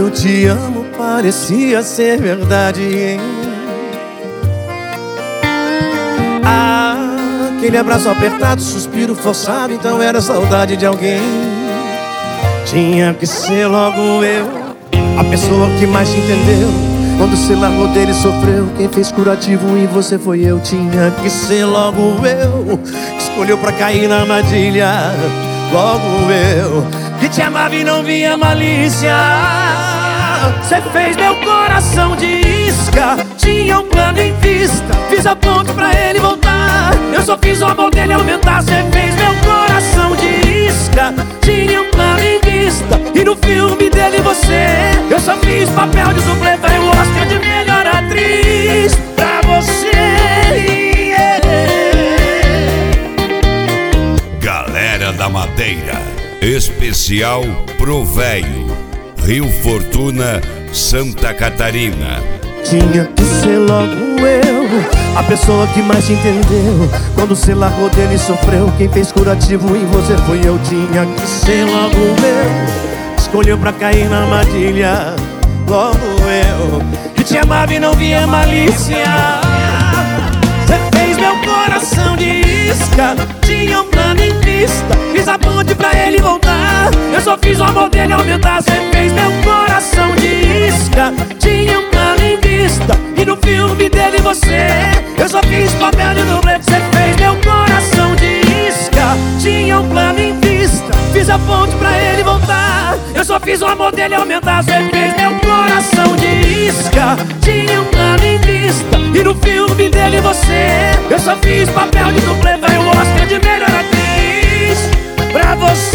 eu te amo parecia ser verdade, hein? Aquele abraço apertado, suspiro forçado, então era saudade de alguém. Tinha que ser logo eu, a pessoa que mais te entendeu. Quando você largou dele sofreu, quem fez curativo em você foi eu. Tinha que ser logo eu, que escolheu pra cair na armadilha. Logo eu, que te amava e não via malícia. Você fez meu coração de isca, tinha um plano em vista. Fiz a ponte pra ele voltar, eu só fiz o amor dele aumentar. Você fez meu coração de isca, tinha um plano em vista. E no filme dele você, eu só fiz papel de dublê. Vai o Oscar de melhor atriz pra você, yeah. Galera da Madeira, especial pro véio, Rio Fortuna, Santa Catarina. Tinha que ser logo eu, a pessoa que mais te entendeu. Quando você largou dele sofreu, quem fez curativo em você foi eu. Tinha que ser logo eu, escolheu pra cair na armadilha. Logo eu, que te amava e não via malícia. Você fez meu coração de isca, tinha um plano em vista. Fiz a ponte pra ele voltar, eu só fiz o amor dele aumentar. Você fez meu coração de isca, tinha um plano em vista. E no filme dele você, eu só fiz papel de dublê. Você fez meu coração de isca, tinha um plano em vista. Fiz a ponte pra ele voltar, eu só fiz o amor dele aumentar. Você fez meu coração de isca, tinha um plano em vista. E no filme dele você, eu só fiz papel de dublê. Vai o Oscar de melhor atriz pra você.